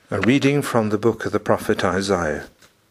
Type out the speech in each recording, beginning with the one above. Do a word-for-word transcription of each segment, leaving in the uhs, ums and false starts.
A reading from the book of the prophet Isaiah.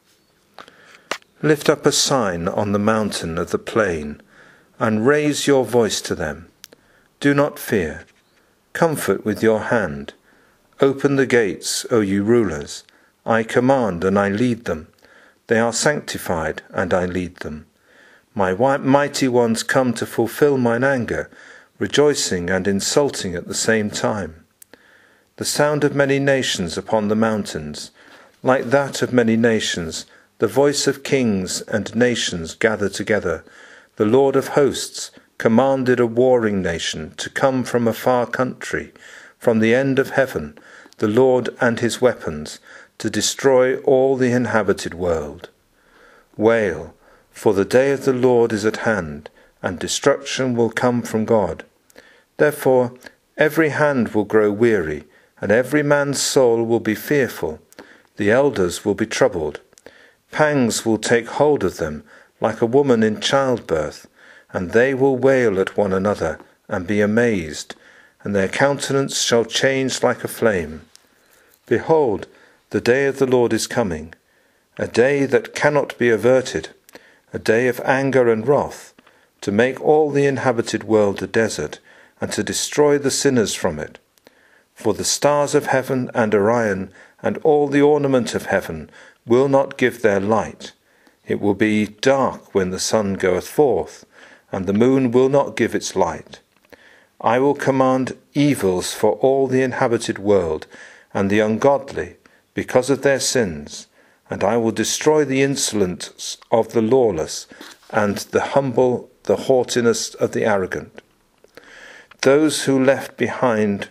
Lift up a sign on the mountain of the plain, and raise your voice to them. Do not fear. Comfort with your hand. Open the gates, O you rulers. I command and I lead them. They are sanctified, and I lead them. My mighty ones come to fulfill mine anger, rejoicing and insulting at the same time. The sound of many nations upon the mountains, like that of many nations, the voice of kings and nations gather together. The Lord of hosts commanded a warring nation to come from a far country, from the end of heaven, the Lord and his weapons, to destroy all the inhabited world. Wail, for the day of the Lord is at hand, and destruction will come from God. Therefore every hand will grow weary, and every man's soul will be fearful. The elders will be troubled. Pangs will take hold of them, like a woman in childbirth, and they will wail at one another, and be amazed, and their countenance shall change like a flame. Behold, the day of the Lord is coming, a day that cannot be averted, a day of anger and wrath, to make all the inhabited world a desert, and to destroy the sinners from it. For the stars of heaven and Orion and all the ornament of heaven will not give their light. It will be dark when the sun goeth forth, and the moon will not give its light. I will command evils for all the inhabited world, and the ungodly, because of their sins, and I will destroy the insolence of the lawless, and the humble the haughtiness of the arrogant. Those who left behind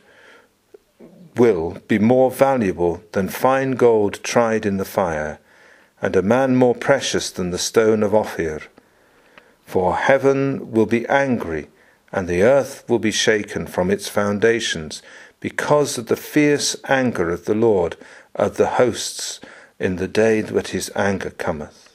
will be more valuable than fine gold tried in the fire, and a man more precious than the stone of Ophir. For heaven will be angry, and the earth will be shaken from its foundations, because of the fierce anger of the Lord of the hosts in the day that his anger cometh.